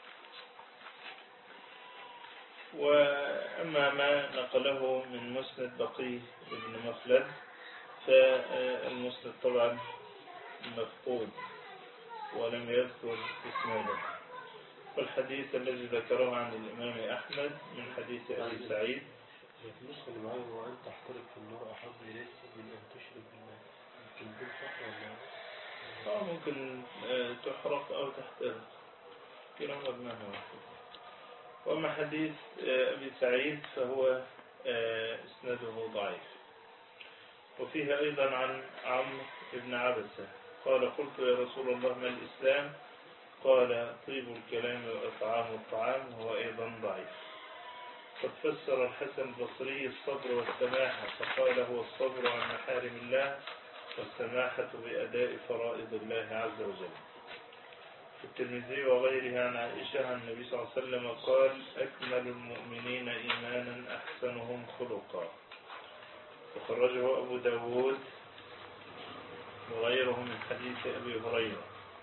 وأما ما نقله من مسند بقي بن مخلد فالمسند طبعا مفقود ولم يذكر اسناده. والحديث الذي ذكره عن الإمام أحمد من حديث أبي سعيد النسخة اللي معايا هو أن تحترق في النار أحب إليك من أن تشرب بالماء، ممكن دول صح ولا؟ آه ممكن تحرق أو تحترق كلا مبناها واحد. وأما حديث أبي سعيد فهو إسناده ضعيف. وفيه أيضا عن عمرو بن عبسة قال قلت يا رسول الله ما الإسلام؟ قال طيب الكلام وإطعام الطعام، هو أيضا ضعيف. قد فسر الحسن البصري الصبر والسماحة فقال هو الصبر عن محارم الله والسماحة بأداء فرائض الله عز وجل. في الترمذي وغيره عن عائشة عن النبي صلى الله عليه وسلم قال أكمل المؤمنين إيمانا أحسنهم خلقا. وخرجه أبو داود وغيره من حديث أبي هريرة.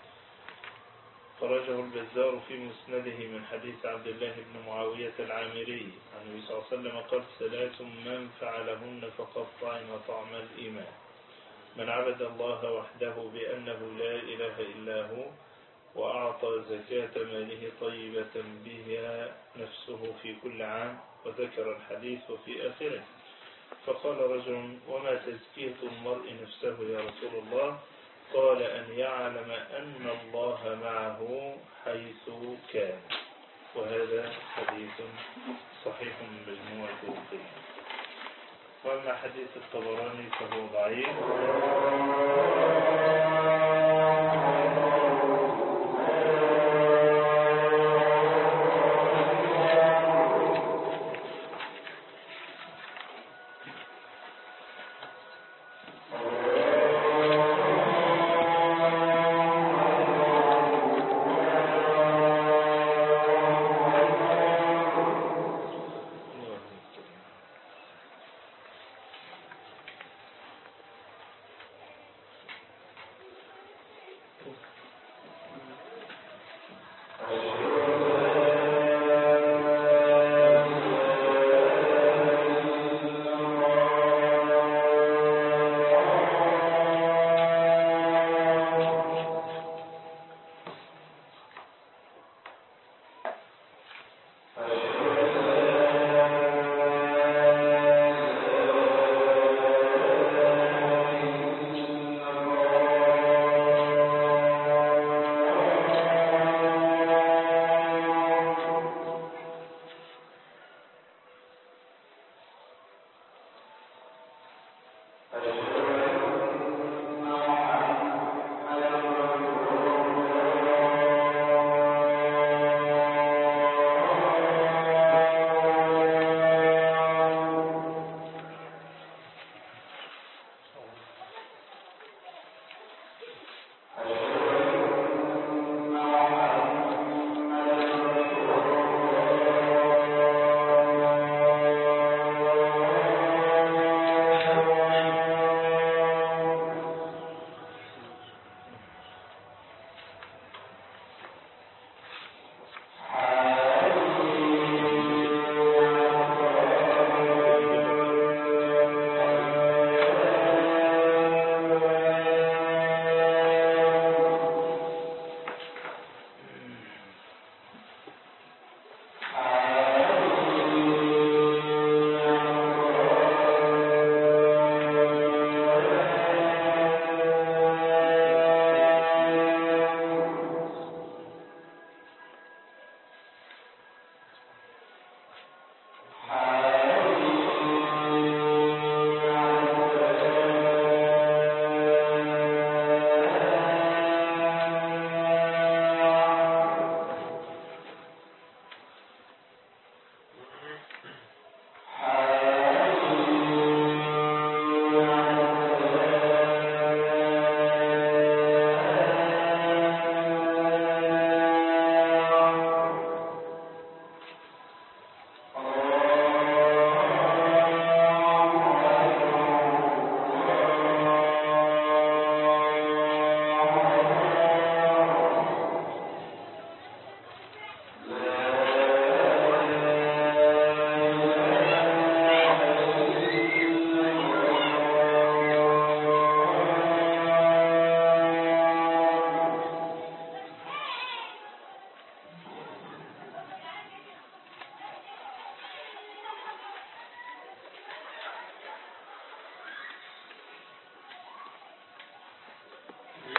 خرجه البزار في مسنده من حديث عبد الله بن معاوية العامري عن النبي صلى الله عليه وسلم قال ثلاث من فعلهن فقد طعم طعم الإيمان: من عبد الله وحده بأنه لا إله إلا هو، وأعطى زكاة ماله طيبة بها نفسه في كل عام، وذكر الحديث وفي آخره. فقال رجل وما تزكية المرء نفسه يا رسول الله؟ قال أن يعلم أن الله معه حيث كان. وهذا حديث صحيح من مجموعة الطرق. وأما حديث الطبراني فهو ضعيف.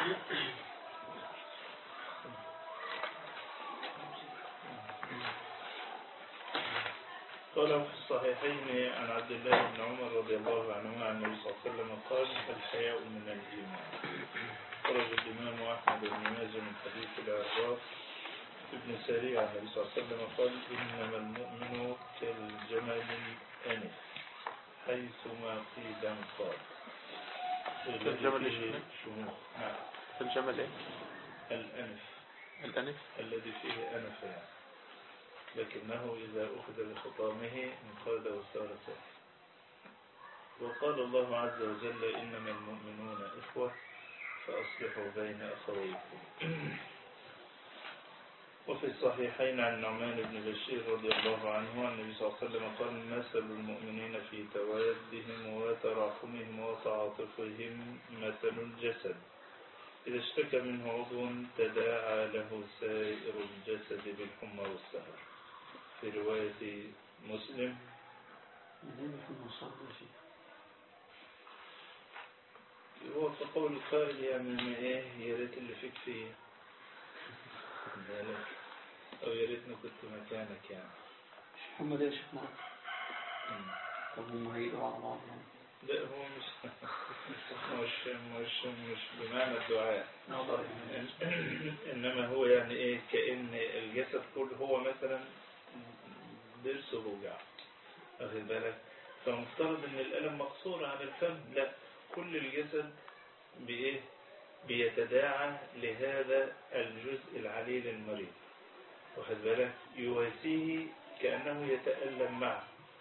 قال في الصحيحين عن عبد الله بن عمر رضي الله عنهما عن النبي صلى الله عليه وسلم قال الحياء من الإيمان. خرج الإمام أحمد بن ماجه من حديث العراق ابن سارية عن النبي صلى الله عليه وسلم قال إنما المؤمن كالجمل الأنف حيثما قيل انقاد. الجمل ايش؟ نعم. الجمل ايه؟ الأنف. الأنف الذي فيه أنف يعني. لكنه إذا أخذ بخطامه انقاد وصار سهل. وقال الله عز وجل إنما المؤمنون إخوة فأصلحوا بين أخويكم. وفي الصحيحين عن نعمان بن بشير رضي الله عنه عن النبي صلى الله عليه وسلم قال مثل المؤمنين في توادهم وتراحمهم وتعاطفهم مثل الجسد إذا اشتكى منه عضو تداعى له سائر الجسد بالحمى والسهر. في رواية مسلم هو كقول القائل يعني ما ايه يا ريت اللي فيك فيه ذلك او يا ريتني كنت مكانك يعني. محمد يا شيخ معك طب هم هيقوا على بعض. لا هو مش مش مش مش بمعنى الدعاء انما هو يعني ايه كأن الجسد كله هو مثلا ضرسه بوجع واخد بالك فمفترض ان الألم مقصور على الفم. لا كل الجسد بايه بيتداعى لهذا الجزء العليل المريض واخد بالك يواسيه كأنه يتألم معه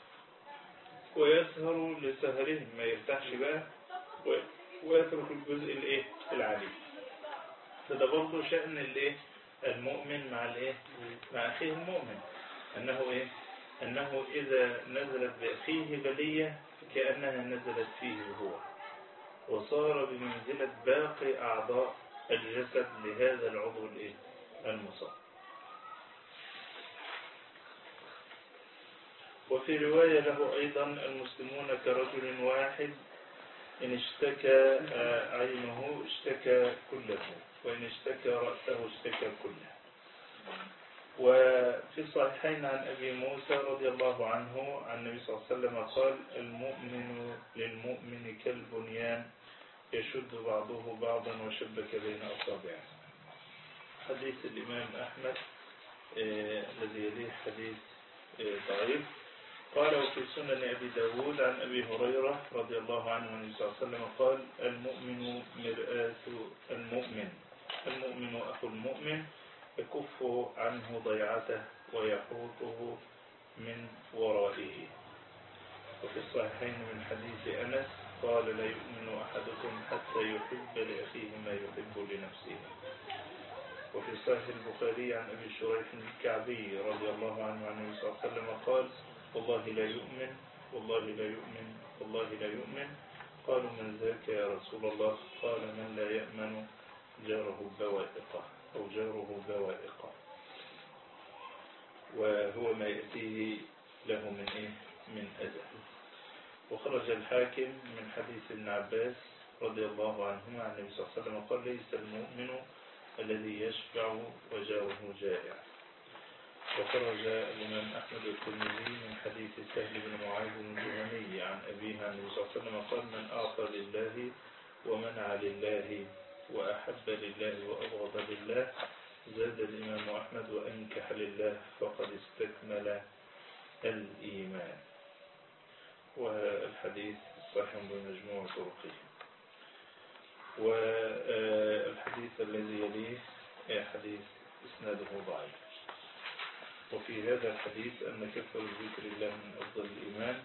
ويسهر لسهرهم ما يرتاحش بقى ويترك الجزء الايه العليل. فده برضه شأن الايه المؤمن مع الايه مع اخيه المؤمن انه ايه انه اذا نزلت باخيه بلية كأنها نزلت فيه هو وصار بمنزلة باقي اعضاء الجسد لهذا العضو الايه المصاب. وفي رواية له أيضا المسلمون كرجل واحد إن اشتكى عينه اشتكى كله وإن اشتكى رأسه اشتكى كله. وفي الصحيحين عن أبي موسى رضي الله عنه عن النبي صلى الله عليه وسلم قال المؤمن للمؤمن كالبنيان يشد بعضه بعضا وشبك بين أصابعه. حديث الإمام أحمد الذي يليه حديث ضعيف. قال وفي سنن أبي داود عن أبي هريرة رضي الله عنه النبي صلى الله عليه وسلم قال المؤمن مرآة المؤمن المؤمن أخو المؤمن يكف عنه ضيعته ويحوطه من ورائه. وفي الصحيحين من حديث أنس قال لا يؤمن أحدكم حتى يحب لأخيه ما يحب لنفسه. وفي صحيح البخاري عن أبي شريح الكعبي رضي الله عنه عن النبي صلى الله عليه وسلم قال والله لا يؤمن والله لا يؤمن والله لا يؤمن. قالوا من ذاك يا رسول الله؟ قال من لا يأمن جاره بوائقه أو جاره بوائقه وهو ما يأتيه له من إيه من أذى. وخرج الحاكم من حديث ابن عباس رضي الله عنهما عن النبي صلى الله عليه وسلم قال ليس المؤمن الذي يشبع وجاره جائع. وخرج الإمام أحمد الترمذي من حديث سهل بن معاذ الجهني عن أبيه عن النبي صلى الله عليه وسلم قال من أعطى لله ومنع لله وأحب لله وأبغض لله زاد الإمام أحمد وأنكح لله فقد استكمل الإيمان. والحديث صحيح بمجموع طرقه. والحديث الذي يليه حديث إسناده ضعيف. وفي هذا الحديث أن كثر ذكر الله من أفضل الإيمان.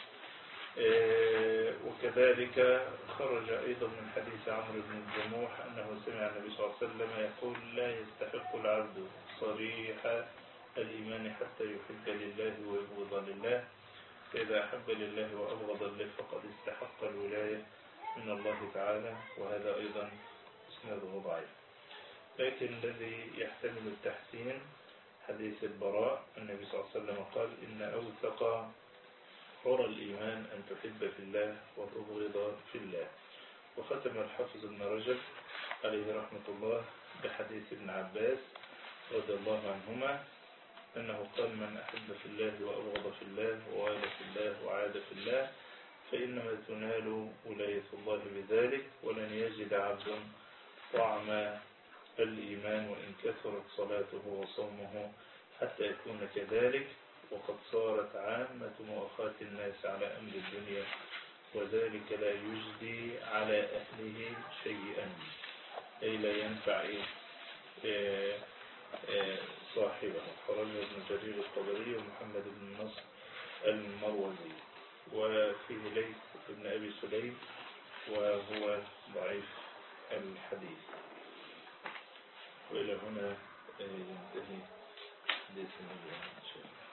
وكذلك خرج أيضا من حديث عمرو بن الجموح أنه سمع النبي صلى الله عليه وسلم يقول لا يستحق العبد صريح الإيمان حتى يحب لله ويبغض لله فإذا أحب لله وأبغض لله فقد استحق الولاية من الله تعالى. وهذا أيضا إسناده ضعيف. لكن الذي يحتمل التحسين حديث البراء النبي صلى الله عليه وسلم قال إن أوثق عرى الإيمان أن تحب في الله وتبغض في الله. وختم الحافظ ابن رجب عليه رحمة الله بحديث ابن عباس رضي الله عنهما أنه قال: من أحب في الله وأبغض في الله ووالى في الله وعاد في الله فإنما تنال ولاية الله بذلك، ولن يجد عبد طعم الإيمان وإن كثرت صلاته وصومه حتى يكون كذلك. وقد صارت عامة مؤاخاة الناس على أمر الدنيا، وذلك لا يجدي على أهله شيئا، أي لا ينفع إيه إيه صاحبه. خرجه ابن جرير الطبري ومحمد بن نصر المروزي، وفيه ليث بن أبي سليم وهو ضعيف الحديث. وإلى هنا ينتهي حديث النبي إن شاء الله.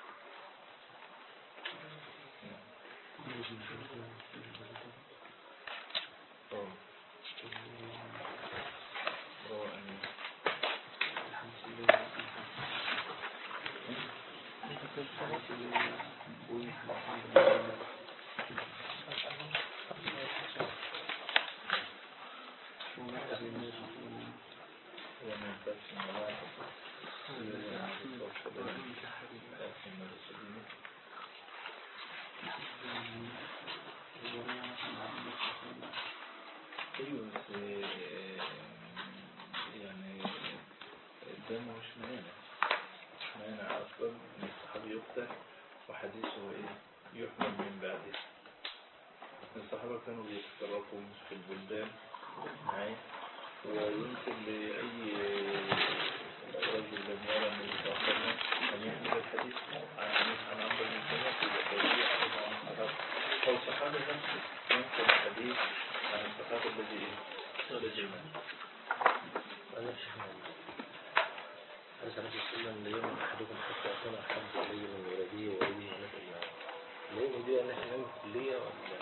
يعني ده مش مانع مش مانع أصلا إن الصحابي يقتل وحديثه إيه يحمل من بعده. الصحابة كانوا بيتصرفوا في البلدان معي، ويمكن لأي رجل لم يرى النبي صلى الله عليه وسلم أن يحمل الحديث عن عمرو بن سلمة أو صحابي نفسه ينقل الحديث عن الصحابة الذي الذي أنا شيخنا أنا سألت السلام ليوم أحدكم حتى أكون أحب إلي من ولدي وولدي ونسأل معه ليه دي أنا إحنا من كلية ولا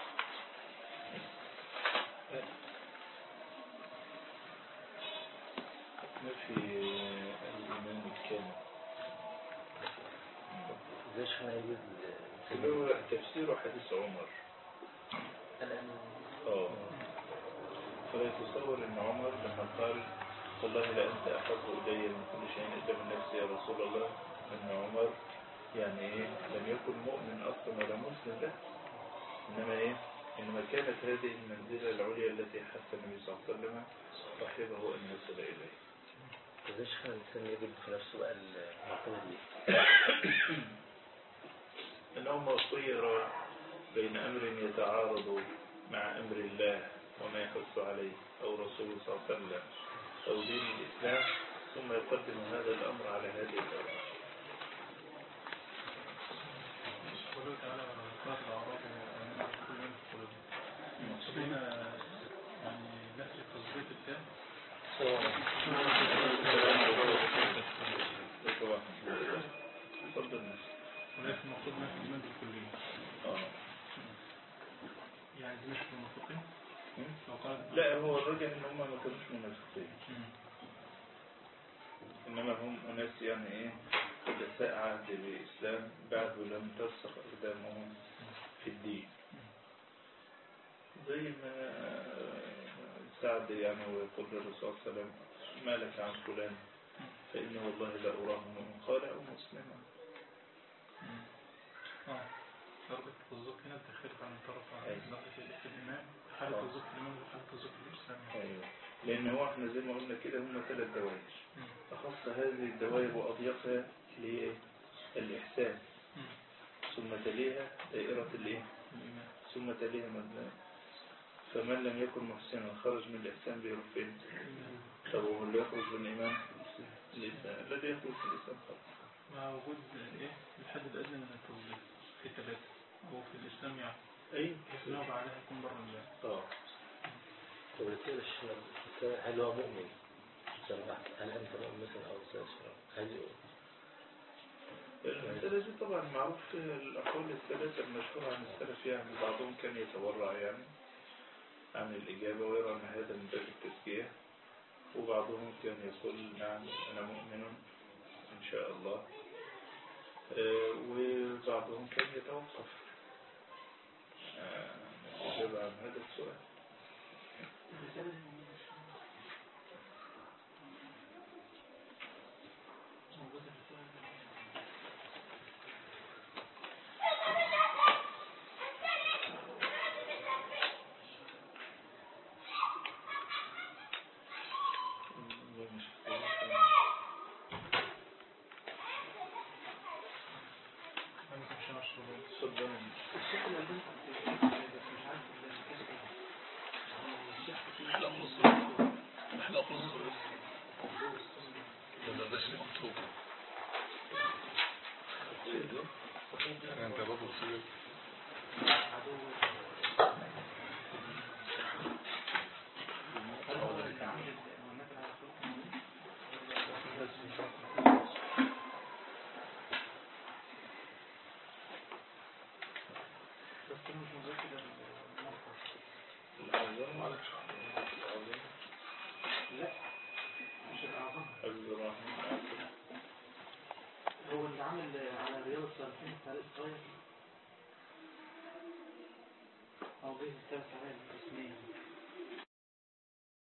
ما في الإيمان الكامل زي شيخنا يجوز اللي هو تفسير حديث عمر. اه فلا يتصور ان عمر لما قال والله لا انت احب الي من كل شيء الا من نفسي يا رسول الله، ان عمر يعني ايه لم يكن مؤمن اصلا ولا مسلم له، انما ايه انما كانت هذه المنزله العليا التي حث النبي صلى الله عليه وسلم صاحبه ان يصل اليه. زي شيخنا الانسان يجد في نفسه بقى المعتمد دي انه خير بين امر يتعارض مع امر الله وما يحث عليه او رسوله صلى الله عليه وسلم او دين الاسلام، ثم يقدم هذا الامر على هذه الامر. قوله تعالى قاتل الاعراب ومن كل من في قلوبهم هنا يعني نفس التظبيط التام تفضل نفسك ولكن المقصود نفس الإيمان بالكلية. اه يعني دي مش منافقين؟ لو قال لا هو الرجل ان هم ما كانوش منافقين، انما هم اناس يعني ايه حدثاء عهد بالاسلام بعد ولم ترسخ اقدامهم في الدين، زي ما سعد يعني ويقول للرسول صلى الله عليه وسلم ما لك عن فلان فإنه والله لا أراه مؤمن قال أو مسلما. اه درجة التوظيف هنا بتختلف عن الطرف عن درجة الإمام، حالة توظيف الإمام وحالة توظيف الإسلام. أيوه لأن هو احنا زي ما قلنا كده هم ثلاث دوائر، أخص هذه الدوائر وأضيقها للإحسان، ثم تليها دائرة الإيه؟ ثم تليها مبنى. فمن لم يكن محسنا خرج من الإحسان بيروح فين؟ طب وهو اللي يخرج من الإيمان الإسلام الذي يخرج من الإسلام خرج مع وجود إيه الحد الأدنى من التوظيف في ثلاثة هو في الإسلام يعني أي إسلام بعدها يكون بره الله. آه طب كده الشيخ هل هو مؤمن؟ هل أنت مؤمن مثلا أو ساسر؟ هل المسألة دي طبعا معروف في الأقوال الثلاثة المشهورة عن السلف، يعني بعضهم كان يتورع يعني عن الإجابة ويرى أن هذا من باب التزكية، وبعضهم كان يقول نعم أنا مؤمن إن شاء الله، وبعضهم كان يتوقف الإجابة عن هذا السؤال. السؤال ده بس مش عارف الكاس ايه. الشيخ احلى نص احلى نص ده ده شيء مكتوب انت برضه تصير لا مش الأعظم. هو اللي عامل على رياض الصالحين التاريخ الصغير أو بيه الثلاث عليه الاسمين